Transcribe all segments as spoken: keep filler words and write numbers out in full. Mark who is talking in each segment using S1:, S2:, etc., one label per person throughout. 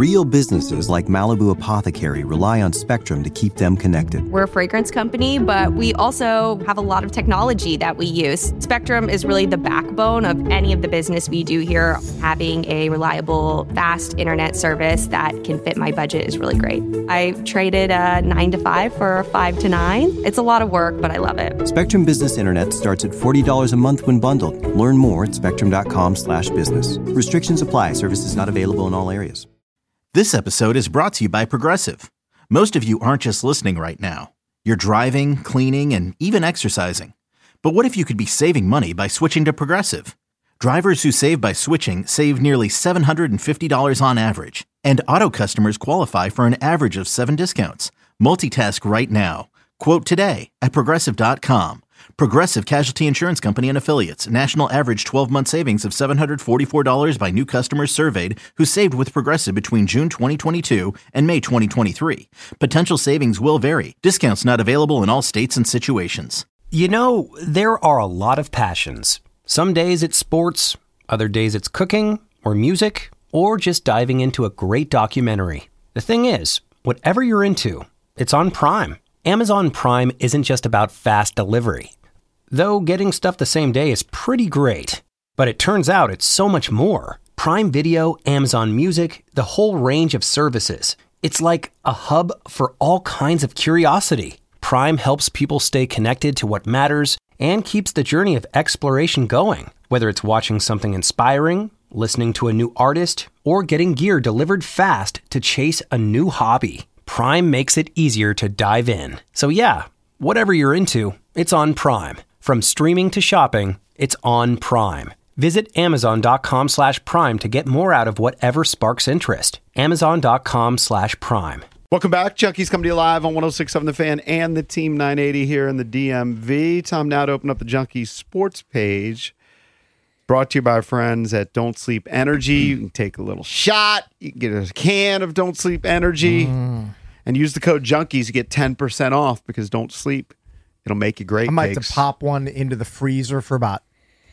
S1: Real businesses like Malibu Apothecary rely on Spectrum to keep them connected.
S2: We're a fragrance company, but we also have a lot of technology that we use. Spectrum is really the backbone of any of the business we do here. Having a reliable, fast internet service that can fit my budget is really great. I traded a nine to five for a five to nine. It's a lot of work, but I love it.
S1: Spectrum Business Internet starts at forty dollars a month when bundled. Learn more at spectrum.com slash business. Restrictions apply. Services not available in all areas.
S3: This episode is brought to you by Progressive. Most of you aren't just listening right now. You're driving, cleaning, and even exercising. But what if you could be saving money by switching to Progressive? Drivers who save by switching save nearly seven hundred fifty dollars on average. And auto customers qualify for an average of seven discounts. Multitask right now. Quote today at Progressive dot com. Progressive Casualty Insurance Company and Affiliates. National average twelve-month savings of seven hundred forty-four dollars by new customers surveyed who saved with Progressive between June twenty twenty-two and May twenty twenty-three. Potential savings will vary. Discounts not available in all states and situations.
S4: You know, there are a lot of passions. Some days it's sports, other days it's cooking or music, or just diving into a great documentary. The thing is, whatever you're into, it's on Prime. Amazon Prime isn't just about fast delivery. Though getting stuff the same day is pretty great. But it turns out it's so much more. Prime Video, Amazon Music, the whole range of services. It's like a hub for all kinds of curiosity. Prime helps people stay connected to what matters and keeps the journey of exploration going. Whether it's watching something inspiring, listening to a new artist, or getting gear delivered fast to chase a new hobby. Prime makes it easier to dive in. So yeah, whatever you're into, it's on Prime. From streaming to shopping, it's on Prime. Visit amazon.com slash prime to get more out of whatever sparks interest. Amazon.com slash prime.
S5: Welcome back. Junkies coming to you live on one oh six point seven The Fan and the Team nine eighty here in the D M V. Time now to open up the Junkies sports page. Brought to you by our friends at Don't Sleep Energy. You can take a little shot. You can get a can of Don't Sleep Energy. Mm. And use the code Junkies to get ten percent off because Don't Sleep. It'll make you great.
S6: I might
S5: cakes.
S6: have to pop one into the freezer for about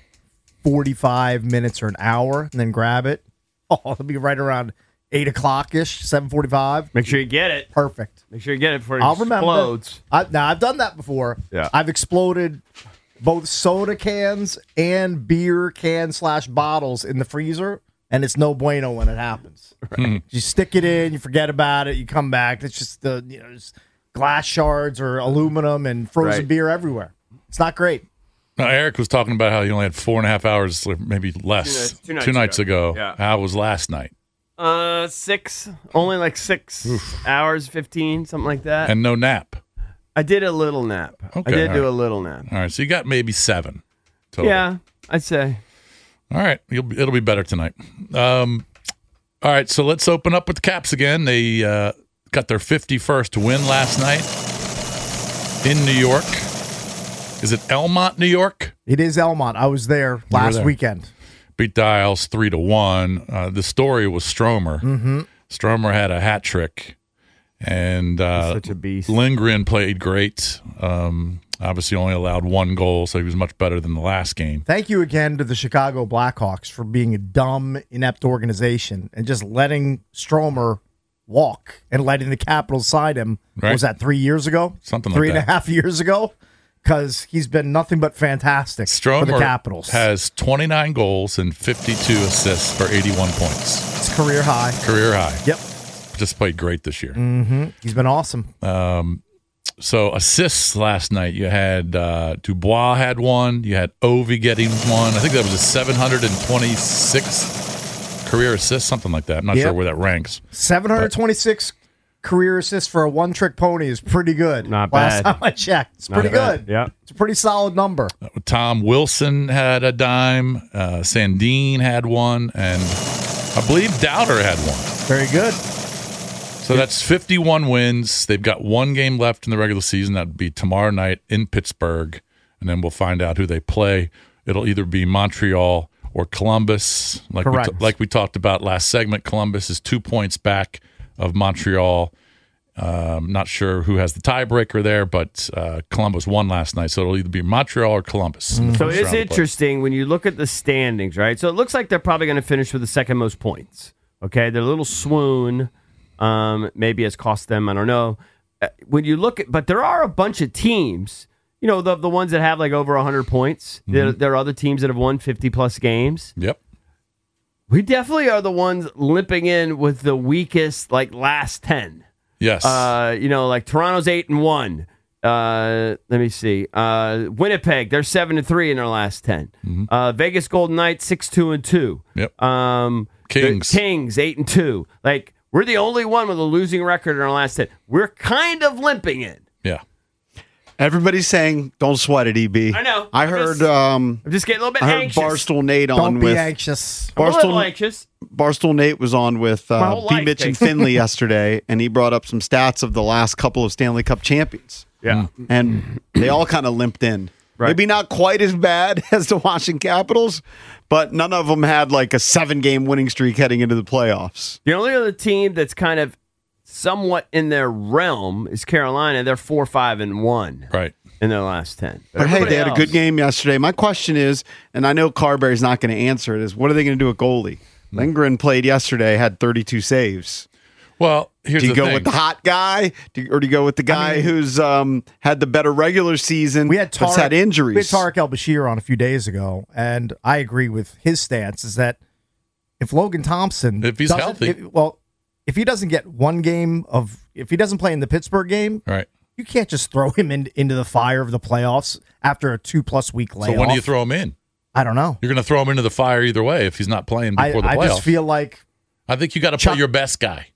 S6: forty-five minutes or an hour and then grab it. Oh, it'll be right around eight o'clock-ish, seven forty-five.
S7: Make sure you get it.
S6: Perfect.
S7: Make sure you get it before it
S6: I'll
S7: explodes.
S6: remember. I, now, I've done that before.
S7: Yeah.
S6: I've exploded both soda cans and beer can slash bottles in the freezer, and it's no bueno when it happens. Right. You stick it in, you forget about it, you come back. It's just the you know just glass shards or aluminum and frozen
S7: right.
S6: beer everywhere. It's not great.
S8: Now, Eric was talking about how he only had four and a half hours, or maybe less,
S7: two nights, two nights
S8: two nights
S7: ago.
S8: ago.
S7: Yeah.
S8: How was last night?
S7: Uh, six. Only like six Oof. hours, fifteen, something like that.
S8: And no nap.
S7: I did a little nap.
S8: Okay,
S7: I did do
S8: right.
S7: a little nap.
S8: All right, so you got maybe seven total.
S7: Yeah, I'd say.
S8: All right, You'll, it'll be better tonight. Um, all right, so let's open up with the Caps again. They uh, got their fifty-first win last night in New York. Is it Elmont, New York?
S6: It is Elmont. I was there last
S8: there.
S6: weekend.
S8: Beat the Isles three to one. Uh, the story was Stromer.
S6: Mm-hmm.
S8: Stromer had a hat trick, and uh,
S7: such a beast.
S8: Lindgren played great. Um, obviously, only allowed one goal, so he was much better than the last game.
S6: Thank you again to the Chicago Blackhawks for being a dumb, inept organization and just letting Stromer walk and letting the Capitals side him.
S8: Right.
S6: What was that three years ago?
S8: Something
S6: three
S8: like
S6: and
S8: that.
S6: a half years ago. Because he's been nothing but fantastic
S8: Stromer
S6: for the Capitals.
S8: Has twenty-nine goals and fifty-two assists for eighty-one points.
S6: It's career high.
S8: Career high.
S6: Yep.
S8: Just played great this year.
S6: Mm-hmm. He's been awesome.
S8: Um, so assists last night, you had uh, Dubois had one. You had Ovi getting one. I think that was a seven hundred twenty-six career assist, something like that. I'm not
S6: yep.
S8: sure where that ranks.
S6: seven hundred twenty-six but. Career assists for a one-trick pony is pretty good.
S7: Not
S6: Last
S7: bad.
S6: time I checked. It's
S7: Not
S6: pretty
S7: bad.
S6: good.
S7: Yeah.
S6: It's a pretty solid number.
S8: Tom Wilson had a dime. Uh, Sandin had one. And I believe Dowder had one.
S6: Very good.
S8: So that's fifty-one wins. They've got one game left in the regular season. That would be tomorrow night in Pittsburgh. And then we'll find out who they play. It'll either be Montreal or Columbus. Like we,
S6: Correct.
S8: t- like we talked about last segment, Columbus is two points back of Montreal. Um, not sure who has the tiebreaker there, but uh, Columbus won last night, so it'll either be Montreal or Columbus. in the
S7: So
S8: first
S7: it's
S8: round of play.
S7: interesting when you look at the standings, right? So it looks like they're probably going to finish with the second most points, Okay, their little swoon um, maybe has cost them. I don't know. Uh, When you look at, but there are a bunch of teams. You know, the the ones that have like over one hundred points.
S8: Mm-hmm.
S7: There, there are other teams that have won fifty plus games.
S8: Yep.
S7: We definitely are the ones limping in with the weakest, like last ten.
S8: Yes.
S7: Uh, you know, like Toronto's eight and one. Uh, let me see. Uh, Winnipeg, they're seven and three in their last ten.
S8: Mm-hmm.
S7: Uh, Vegas Golden Knights six two and two.
S8: Yep.
S7: Um,
S8: Kings.
S7: the Kings eight and two. Like we're the only one with a losing record in our last ten. We're kind of limping in.
S8: yeah.
S5: Everybody's saying, "Don't sweat it, E B."
S7: I know.
S5: I
S7: I'm
S5: heard.
S7: just-
S5: um,
S7: I'm just getting a little bit
S5: I heard
S7: anxious.
S5: Barstool Nate on
S6: Don't be
S5: with
S6: anxious.
S7: I'm a little
S5: Barstool.
S7: anxious.
S5: Barstool Nate was on with
S7: My
S5: uh,
S7: whole
S5: B.
S7: life,
S5: Mitch and
S7: Jake.
S5: Finley yesterday, and he brought up some stats of the last couple of Stanley Cup champions,
S7: Yeah.
S5: and they all kind of limped in.
S7: Right.
S5: Maybe not quite as bad as the Washington Capitals, but none of them had like a seven-game winning streak heading into the playoffs.
S7: The only other team that's kind of somewhat in their realm is Carolina. They're four, five, and one
S8: Right.
S7: in their last ten.
S5: But hey,
S7: everybody
S5: they had a
S7: else-
S5: good game yesterday. My question is, and I know Carberry's not going to answer it, is what are they going to do at goalie? Lindgren played yesterday, had thirty-two saves.
S8: Well, here's
S5: Do you
S8: the
S5: go
S8: thing.
S5: with the hot guy, do you- or do you go with the guy
S6: mean-
S5: who's um, had the better regular season
S6: We had
S5: but's
S6: Tarek,
S5: had injuries?
S6: We had Tarek El Bashir on a few days ago, and I agree with his stance. Is that if Logan Thompson,
S8: If he's
S6: doesn't-
S8: healthy.
S6: if- well, if he doesn't get one game of, if he doesn't play in the Pittsburgh game,
S8: Right.
S6: you can't just throw him in, into the fire of the playoffs after a two plus week layoff.
S8: So when do you throw him in?
S6: I don't know.
S8: You're going to throw him into the fire either way if he's not playing
S6: I,
S8: before the
S6: I
S8: playoffs.
S6: just feel like
S8: I think you got to
S6: Chuck-
S8: play your best guy.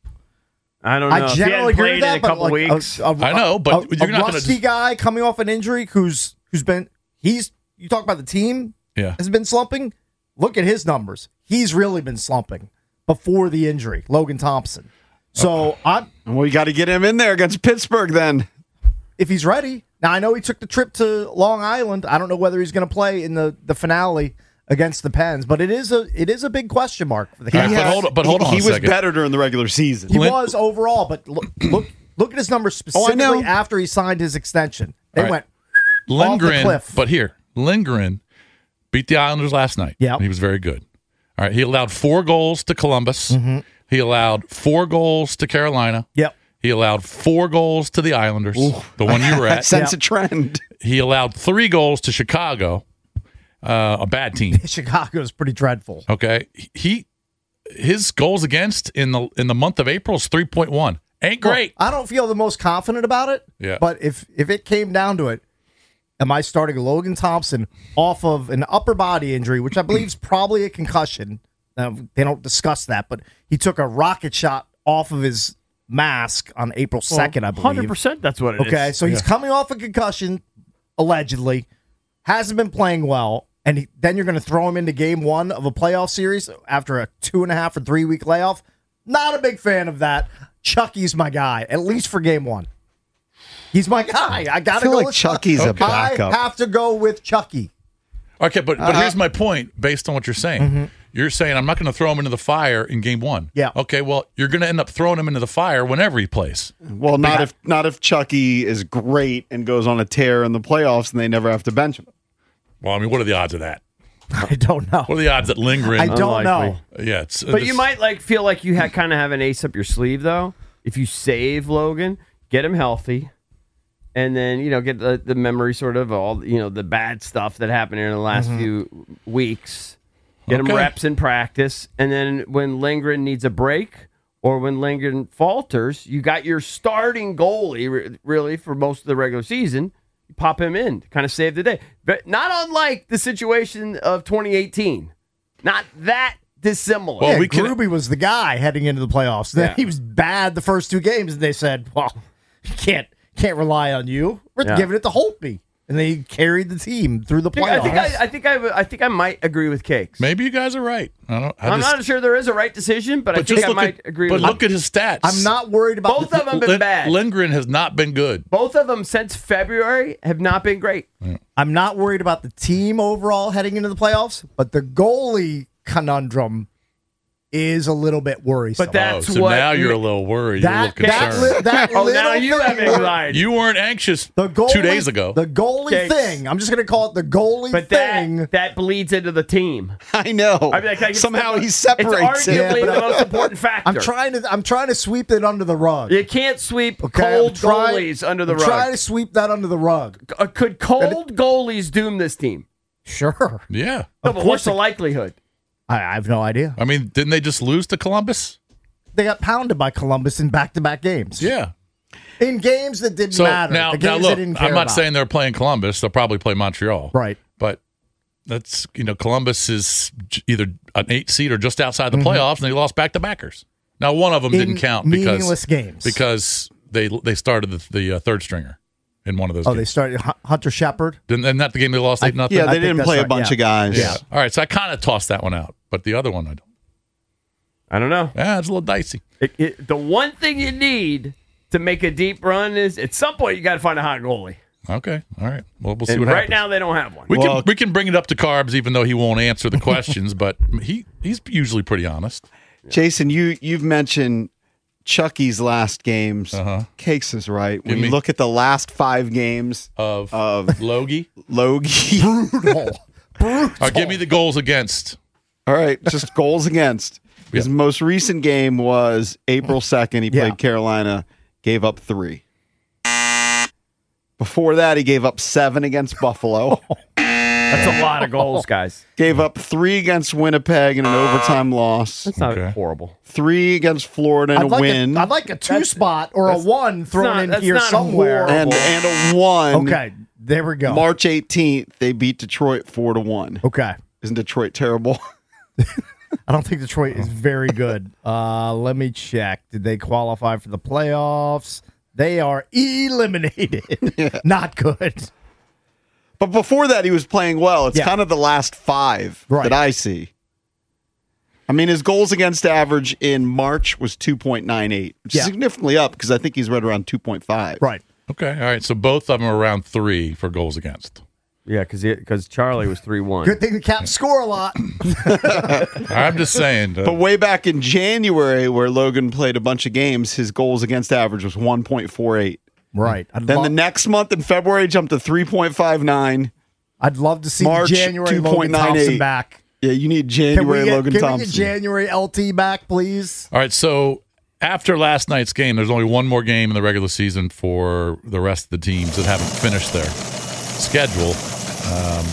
S7: I don't know.
S6: I
S7: If he
S6: generally
S7: hadn't
S6: agree
S7: played
S6: with that,
S7: in a
S6: but
S7: couple
S6: like
S7: weeks.
S6: a, a,
S8: I know, but
S6: a,
S8: you're
S6: a
S8: not gonna
S6: rusty
S8: just-
S6: guy coming off an injury who's who's been he's you talk about the team
S8: Yeah.
S6: has been slumping. Look at his numbers. He's really been slumping before the injury, Logan Thompson. So I'm
S5: Well, you got to get him in there against Pittsburgh then.
S6: if he's ready. Now I know he took the trip to Long Island. I don't know whether he's going to play in the, the finale against the Pens, but it is a it is a big question mark for the
S8: All right,
S6: Cavs.
S8: but hold on- but hold
S5: he,
S8: on
S5: He
S8: a
S5: was
S8: second.
S5: better during the regular season.
S6: He
S8: Lin-
S6: was overall, but look look look at his numbers
S5: Oh, I know.
S6: specifically after he signed his extension. They
S8: All right.
S6: went
S8: Lindgren,
S6: cliff.
S8: but here, Lindgren beat the Islanders last night.
S6: Yep.
S8: He was very good. All right. He allowed four goals to Columbus.
S6: Mm-hmm.
S8: He allowed four goals to Carolina.
S6: Yep.
S8: He allowed four goals to the Islanders, the one you were
S5: I
S8: at.
S5: sense
S6: Yeah.
S5: a trend.
S8: He allowed three goals to Chicago, uh, a bad team.
S6: Chicago's pretty dreadful.
S8: Okay. He his goals against in the in the month of April is three point one. Ain't great.
S6: Well, I don't feel the most confident about it.
S8: Yeah.
S6: But if if it came down to it, am I starting Logan Thompson off of an upper body injury, which I believe is probably a concussion? Now, they don't discuss that, but he took a rocket shot off of his mask on April second, I believe.
S7: one hundred percent that's what it is.
S6: Okay, so he's coming off a concussion, allegedly, hasn't been playing well, and he, then you're going to throw him into game one of a playoff series after a two and a half or three week layoff. Not a big fan of that. Chucky's my guy, at least for game one. He's my guy. I got to
S5: feel
S6: go
S5: like
S6: with
S5: Chucky's a
S6: I
S5: backup.
S6: have to go with Chucky.
S8: Okay, but but here's my point based on what you're saying.
S6: Mm-hmm.
S8: You're saying I'm not going to throw him into the fire in game one.
S6: Yeah.
S8: Okay, well, you're going to end up throwing him into the fire whenever he plays.
S5: Well, not if not if Chucky is great and goes on a tear in the playoffs and they never have to bench him.
S8: Well, I mean, what are the odds of that?
S6: I don't know.
S8: What are the odds that Lindgren?
S6: I don't
S7: Unlikely.
S6: know.
S8: Yeah, it's,
S7: But
S8: this-
S7: you might like feel like you ha- kind of have an ace up your sleeve, though. If you save Logan, get him healthy, and then you know get the, the memory sort of all you know the bad stuff that happened in the last few weeks. Get him
S8: Okay.
S7: reps in practice, and then when Lindgren needs a break or when Lindgren falters, you got your starting goalie re- really for most of the regular season. You pop him in to kind of save the day, but not unlike the situation of twenty eighteen. Not that dissimilar.
S8: Well,
S6: Yeah,
S8: we can-
S6: Gruby was the guy heading into the playoffs. Then
S7: Yeah.
S6: he was bad the first two games, and they said, "Well, you can't can't rely on you. We're
S7: Yeah.
S6: giving it to Holtby," and they carried the team through the
S7: I think
S6: playoffs.
S7: I, think I, I think I, I think I might agree with Cakes.
S8: maybe you guys are right. I don't. I
S7: I'm
S8: just,
S7: not sure there is a right decision, but, I
S8: But
S7: think
S8: just
S7: I
S8: look
S7: might
S8: at.
S7: agree
S8: But
S7: with
S8: look
S7: you.
S8: at his stats.
S6: I'm not worried about
S7: Both
S6: the,
S7: of them have been
S8: Lin-
S7: bad.
S8: Lindgren has not been good.
S7: Both of them since February have not been great.
S6: I'm not worried about the team overall heading into the playoffs, but the goalie conundrum is a little bit worrisome.
S7: But that's
S8: oh, so
S7: what
S8: now you're a
S7: ma-
S8: little worried. You're a
S6: that
S8: little
S6: that,
S8: concerned.
S6: li- that
S7: Oh,
S6: little
S7: now you have
S6: thing-
S7: anxiety.
S8: You weren't anxious
S6: The goalie,
S8: two days ago.
S6: The goalie
S7: Cakes.
S6: thing. I'm just going to call it the goalie
S7: But
S6: thing.
S7: that that bleeds into the team.
S5: I know.
S7: I mean, like, it's
S5: Somehow
S7: the-
S5: he separates
S7: It's
S5: it.
S7: arguably
S6: Yeah, but
S7: the most important factor.
S6: I'm trying to. I'm trying to sweep it under the rug.
S7: You can't sweep
S6: Okay, I'm
S7: cold
S6: trying-
S7: goalies under the
S6: I'm trying
S7: rug.
S6: to sweep that under the rug.
S7: Uh, Could cold goalies doom this team?
S6: Sure.
S8: yeah.
S7: No, but what's the likelihood?
S6: I, I have no idea.
S8: I mean, didn't they just lose to Columbus?
S6: They got pounded by Columbus in back-to-back games.
S8: Yeah.
S6: In games that didn't
S8: So
S6: matter.
S8: now,
S6: the
S8: now
S6: games
S8: look,
S6: they didn't care
S8: I'm not
S6: about.
S8: saying they're playing Columbus. They'll probably play Montreal.
S6: Right.
S8: But that's, you know, Columbus is j- either an eight seed or just outside the playoffs, and they lost back to backers. Now, one of them
S6: In
S8: didn't count because
S6: meaningless games.
S8: because they they started the, the uh, third stringer in one of those
S6: Oh, they
S8: games.
S6: started Hu- Hunter Shepard.
S8: Didn't, isn't that the game they lost eight nothing?
S5: Yeah,
S6: I
S5: they
S6: think
S5: didn't
S6: that's
S5: play a
S6: right,
S5: bunch
S6: yeah.
S5: of guys.
S8: Yeah. All right, so I kind of tossed that one out, but the other one I don't.
S7: I don't know.
S8: Yeah, it's a little dicey.
S7: It, it, the one thing you need to make a deep run is at some point you got to find a hot goalie.
S8: Okay, all right. Well, we'll see
S7: And
S8: what
S7: right
S8: happens.
S7: now they don't have one.
S8: we
S5: Well-
S8: can we can bring it up to Carbs, even though he won't answer the questions, but he he's usually pretty honest.
S5: Jason, you you've mentioned Chucky's last games.
S8: Uh-huh.
S5: Cakes is right. When
S8: Give
S5: you
S8: me-
S5: look at the last five games
S8: Of
S5: of
S8: Logie,
S5: Logie.
S6: Brutal. Brutal.
S8: or give me the goals against.
S5: All right, just goals against. His
S8: Yeah.
S5: most recent game was April second. He
S6: Yeah.
S5: played Carolina, gave up three. Before that, he gave up seven against Buffalo.
S7: That's a lot of goals, guys.
S5: Gave up three against Winnipeg in an overtime loss.
S7: That's not
S8: Okay.
S7: horrible.
S5: Three against Florida in
S6: I'd
S5: a
S6: like
S5: win.
S6: A, I'd like a two spot or a one thrown
S7: not-
S6: in
S7: that's
S6: here
S7: not
S6: somewhere.
S7: horrible.
S5: and and a one.
S6: Okay, there we go.
S5: March eighteenth, they beat Detroit four to one.
S6: Okay.
S5: Isn't Detroit terrible?
S6: I don't think Detroit is very good. Uh, let me check. Did they qualify for the playoffs? They are eliminated. Not good.
S5: But before that, he was playing well. It's
S6: Yeah.
S5: kind of the last five
S6: Right.
S5: that I see. I mean, his goals against average in March was two point nine eight, which
S6: Yeah.
S5: is significantly up because I think he's right around two point five.
S6: Right.
S8: Okay, all right. So both of them are around three for goals against.
S7: Yeah, because because Charlie was three one.
S6: Good thing the Caps score a lot.
S8: I'm just saying. uh,
S5: But way back in January, where Logan played a bunch of games, his goals against average was one point four eight.
S6: Right. I'd,
S5: Then
S6: lo-
S5: the next month in February, jumped to three point five nine.
S6: I'd love to see
S5: March,
S6: January Logan Thompson
S5: two point nine eight.
S6: back.
S5: Yeah, you need
S6: Can we
S5: January
S6: get,
S5: Logan
S6: can we
S5: Thompson.
S6: get January L T back, please?
S8: all right, so after last night's game, there's only one more game in the regular season for the rest of the teams that haven't finished their schedule. Um,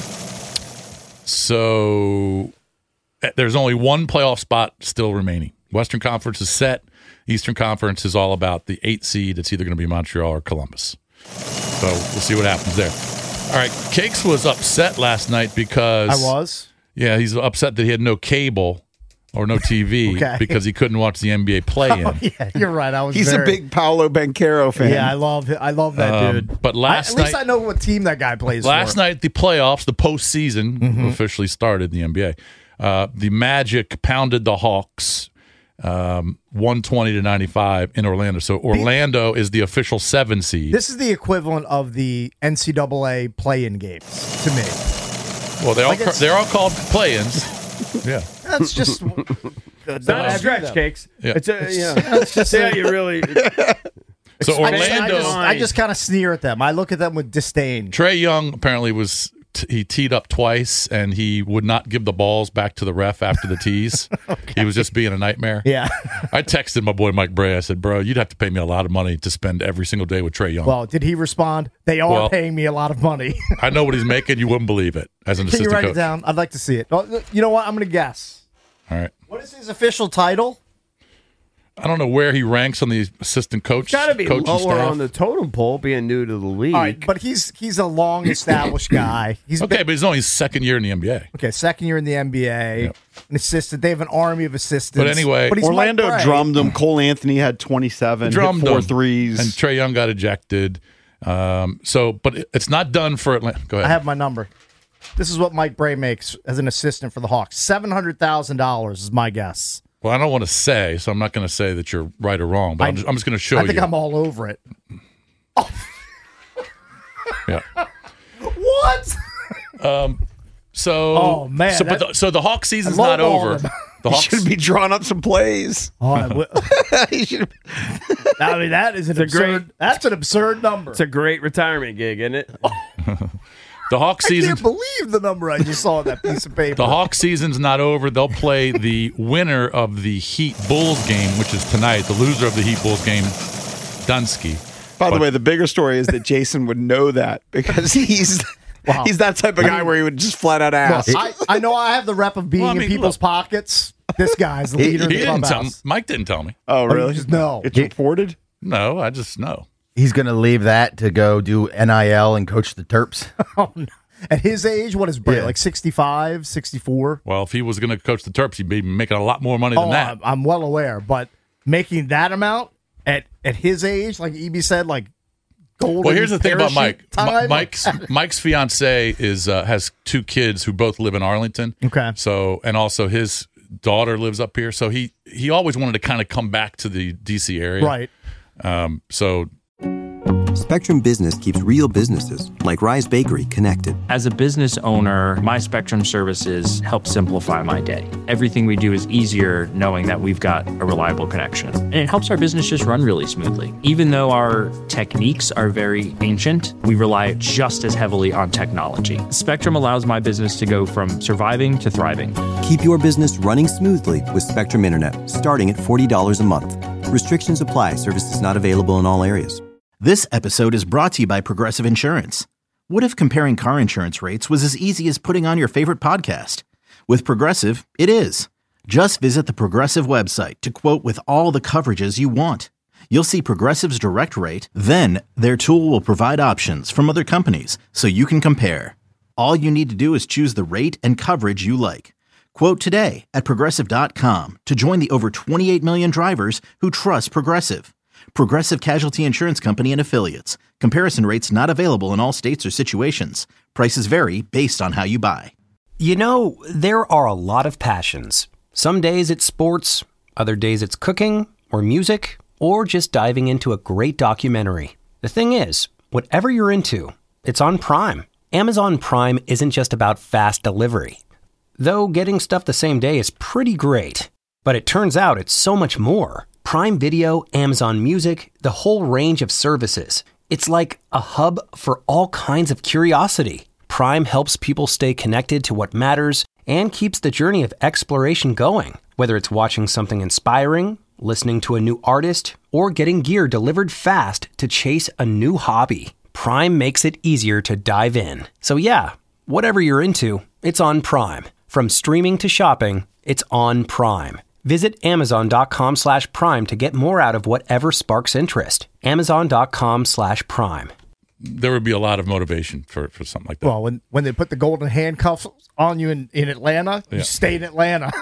S8: so eh, there's only one playoff spot still remaining. Western Conference is set. Eastern Conference is all about the eight seed. It's either going to be Montreal or Columbus. So we'll see what happens there. All right, Cakes was upset last night because
S6: I was.
S8: Yeah, he's upset that he had no cable or no T V
S6: Okay.
S8: because he couldn't watch the N B A play-in.
S6: Oh, yeah, you're right. I was.
S5: He's
S6: very,
S5: a big Paolo Banchero fan.
S6: Yeah, I love. I love that
S8: Um,
S6: dude.
S8: but last
S6: I, at least
S8: night-
S6: I know what team that guy plays
S8: Last
S6: for.
S8: night, the playoffs, the postseason officially started in the N B A. Uh, the Magic pounded the Hawks um, one twenty to ninety-five in Orlando. So Orlando is the official seven seed.
S6: This is the equivalent of the N C double A play-in games to me.
S8: well, they all
S6: like it's-
S8: they're all called play-ins. yeah.
S6: That's just.
S7: It's not a stretch, Cakes.
S8: Yeah.
S7: It's a yeah. It's just yeah, you really.
S8: So
S6: I just, I
S8: Orlando,
S6: just, I just kind of sneer at them. I look at them with disdain.
S8: Trey Young apparently was t- he teed up twice and he would not give the balls back to the ref after the tees. He was just being a nightmare.
S6: Yeah.
S8: I texted my boy Mike Bray. I said, "Bro, you'd have to pay me a lot of money to spend every single day with Trey Young.
S6: Well, did he respond? They are
S8: Well-
S6: paying me a lot of money.
S8: I know what he's making. You wouldn't believe it as an
S6: Can you
S8: assistant
S6: write
S8: coach."
S6: it down? I'd like to see it. Oh, you know what? I'm going to guess.
S8: All right.
S6: What is his official title?
S8: I don't know where he ranks on the assistant coach.
S7: Got to be
S8: coaching
S7: lower
S8: staff.
S7: on the totem pole, being new to the league.
S6: All right, but he's he's a long established guy. He's
S8: Okay,
S6: been-
S8: but he's only his second year in the N B A.
S6: okay, second year in the N B A,
S8: Yep.
S6: an assistant. They have an army of assistants.
S8: But anyway-
S6: but he's
S5: Orlando
S6: Mike Bray.
S5: drummed him. Cole Anthony had twenty-seven,
S8: Drummed
S5: hit four
S8: him.
S5: threes.
S8: And Trey Young got ejected. Um, so, but it- it's not done for Atlanta. Go
S6: I
S8: ahead.
S6: have my number. This is what Mike Bray makes as an assistant for the Hawks. Seven hundred thousand dollars is my guess.
S8: Well, I don't want to say, so I'm not going to say that you're right or wrong, but I, am just, I'm just going to show
S6: I think
S8: you.
S6: I'm all over it.
S8: yeah.
S6: What?
S8: So,
S6: Oh, man,
S8: So, but
S6: that-
S8: the, so the Hawk season's
S6: I
S8: not
S6: lowballed
S8: over.
S6: him.
S8: The
S5: He
S8: Hawks
S5: should be drawing up some plays.
S6: Oh, I wi-
S5: He should-
S6: I mean, that is an
S7: a
S6: absurd.
S7: great-
S6: that's an absurd number.
S7: It's a great retirement gig, isn't it?
S8: the Hawk
S6: I
S8: season
S6: can't believe the number I just saw on that piece of paper.
S8: the Hawk season's not over. They'll play the winner of the Heat Bulls game, which is tonight. The loser of the Heat Bulls game, Dunsky.
S5: By the
S8: But-
S5: way, the bigger story is that Jason would know that because he's
S6: Wow.
S5: he's that type of guy where he would just flat out
S6: Well,
S5: ask.
S6: I, I know I have the rep of being
S8: Well, I mean,
S6: in people's
S8: look.
S6: pockets. This guy's the leader of
S8: He
S6: the
S8: didn't tell
S6: clubhouse.
S8: Mike didn't tell me.
S5: oh,
S6: Oh, you
S5: really?
S6: just know.
S5: It's reported.
S8: No, I just know.
S9: He's going to leave that to go do N I L and coach the Terps.
S6: Oh, no. At his age, what is Brady?
S9: Yeah.
S6: Like sixty-five, sixty-four?
S8: Well, if he was going to coach the Terps, he'd be making a lot more money than
S6: Oh,
S8: that.
S6: I'm, I'm well aware. But making that amount at, at his age, like E B said, like golden
S8: Well, here's the thing about Mike.
S6: parachute time.
S8: Mi- Mike's Mike's fiance is uh, has two kids who both live in Arlington.
S6: Okay.
S8: So and also his daughter lives up here. So he he always wanted to kind of come back to the D C area.
S6: Right.
S8: Um, so
S1: Spectrum Business keeps real businesses like Rise Bakery connected.
S10: As a business owner, my Spectrum services help simplify my day. Everything we do is easier knowing that we've got a reliable connection. And it helps our business just run really smoothly. Even though our techniques are very ancient, we rely just as heavily on technology. Spectrum allows my business to go from surviving to thriving.
S1: Keep your business running smoothly with Spectrum Internet, starting at forty dollars a month. Restrictions apply. Services not available in all areas.
S3: This episode is brought to you by Progressive Insurance. What if comparing car insurance rates was as easy as putting on your favorite podcast? With Progressive, it is. Just visit the Progressive website to quote with all the coverages you want. You'll see Progressive's direct rate, then their tool will provide options from other companies so you can compare. All you need to do is choose the rate and coverage you like. Quote today at Progressive dot com to join the over twenty-eight million drivers who trust Progressive. Progressive Casualty Insurance Company and Affiliates. Comparison rates not available in all states or situations. Prices vary based on how you buy.
S4: You know, there are a lot of passions. Some days it's sports, other days it's cooking or music, or just diving into a great documentary. The thing is, whatever you're into, it's on Prime. Amazon Prime isn't just about fast delivery. Though getting stuff the same day is pretty great. But it turns out it's so much more. Prime Video, Amazon Music, the whole range of services. It's like a hub for all kinds of curiosity. Prime helps people stay connected to what matters and keeps the journey of exploration going. Whether it's watching something inspiring, listening to a new artist, or getting gear delivered fast to chase a new hobby, Prime makes it easier to dive in. So yeah, whatever you're into, it's on Prime. From streaming to shopping, it's on Prime. Visit Amazon.com slash Prime to get more out of whatever sparks interest. Amazon.com slash Prime.
S8: there would be a lot of motivation for, for something like that.
S6: Well, when, when they put the golden handcuffs on you in, in Atlanta,
S8: Yeah.
S6: you stay in Atlanta.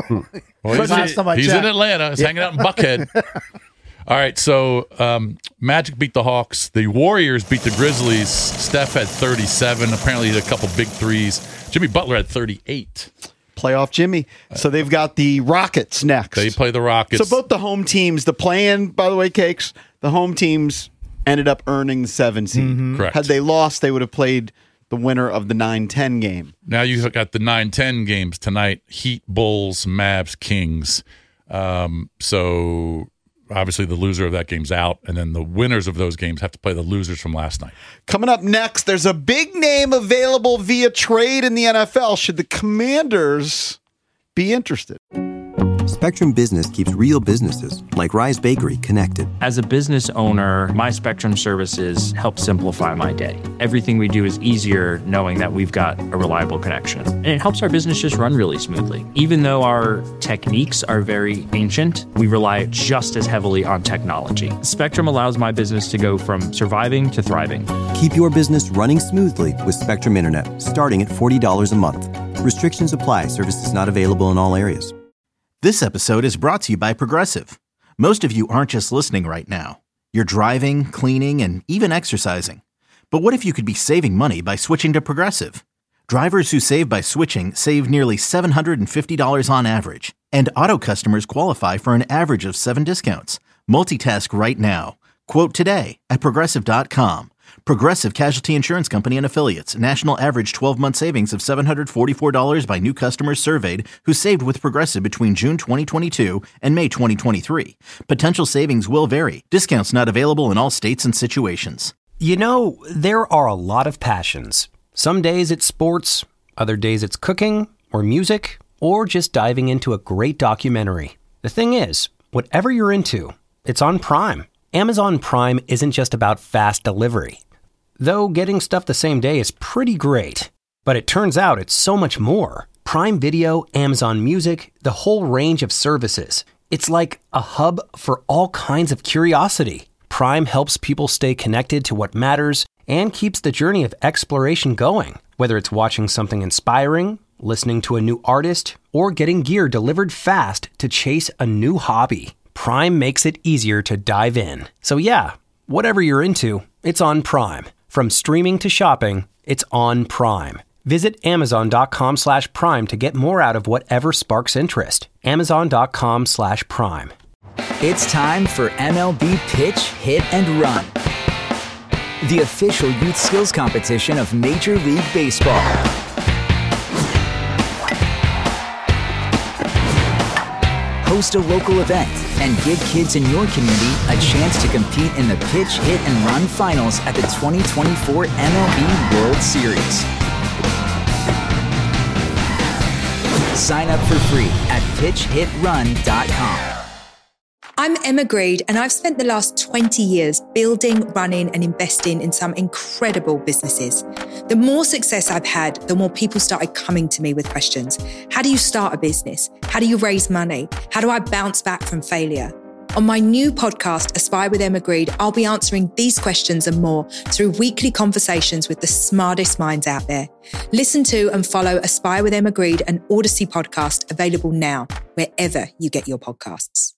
S8: Well, he's
S6: Last
S8: in,
S6: time I
S8: he's in
S6: checked.
S8: Atlanta. He's hanging out in Buckhead. All right, so um, Magic beat the Hawks. The Warriors beat the Grizzlies. Steph had thirty-seven. Apparently, he had a couple big threes. Jimmy Butler had thirty-eight.
S5: Playoff Jimmy. So they've got the Rockets next.
S8: They play the Rockets.
S5: So both the home teams, the play-in, by the way, Cakes, the home teams ended up earning the seven seed.
S8: Mm-hmm. Correct.
S5: Had they lost, they would have played the winner of the nine ten game.
S8: Now you've got the nine ten games tonight. Heat, Bulls, Mavs, Kings. Um, so obviously the loser of that game's out, and then the winners of those games have to play the losers from last night.
S5: Coming up next, there's a big name available via trade in the N F L. Should the Commanders be interested?
S1: Spectrum Business keeps real businesses like Rise Bakery connected.
S10: As a business owner, my Spectrum services help simplify my day. Everything we do is easier knowing that we've got a reliable connection. And it helps our business just run really smoothly. Even though our techniques are very ancient, we rely just as heavily on technology. Spectrum allows my business to go from surviving to thriving.
S1: Keep your business running smoothly with Spectrum Internet, starting at forty dollars a month. Restrictions apply. Services not available in all areas.
S3: This episode is brought to you by Progressive. Most of you aren't just listening right now. You're driving, cleaning, and even exercising. But what if you could be saving money by switching to Progressive? Drivers who save by switching save nearly seven hundred fifty dollars on average. And auto customers qualify for an average of seven discounts. Multitask right now. Quote today at Progressive dot com. Progressive Casualty Insurance Company and Affiliates. National average twelve-month savings of seven hundred forty-four dollars by new customers surveyed who saved with Progressive between June twenty twenty-two and May twenty twenty-three. Potential savings will vary. Discounts not available in all states and situations.
S4: You know, there are a lot of passions. Some days it's sports, other days it's cooking or music, or just diving into a great documentary. The thing is, whatever you're into, it's on Prime. Amazon Prime isn't just about fast delivery. Though getting stuff the same day is pretty great. But it turns out it's so much more. Prime Video, Amazon Music, the whole range of services. It's like a hub for all kinds of curiosity. Prime helps people stay connected to what matters and keeps the journey of exploration going. Whether it's watching something inspiring, listening to a new artist, or getting gear delivered fast to chase a new hobby, Prime makes it easier to dive in. So yeah, whatever you're into, it's on Prime. From streaming to shopping, it's on Prime. Visit amazon.com slash prime to get more out of whatever sparks interest. Amazon.com slash prime.
S11: It's time for M L B Pitch, Hit, and Run, the official youth skills competition of Major League Baseball. Host a local event and give kids in your community a chance to compete in the Pitch, Hit, and Run finals at the twenty twenty-four M L B World Series. Sign up for free at pitch hit run dot com.
S12: I'm Emma Greed, and I've spent the last twenty years building, running, and investing in some incredible businesses. The more success I've had, the more people started coming to me with questions. How do you start a business? How do you raise money? How do I bounce back from failure? On my new podcast, Aspire with Emma Greed, I'll be answering these questions and more through weekly conversations with the smartest minds out there. Listen to and follow Aspire with Emma Greed, an Odyssey podcast available now, wherever you get your podcasts.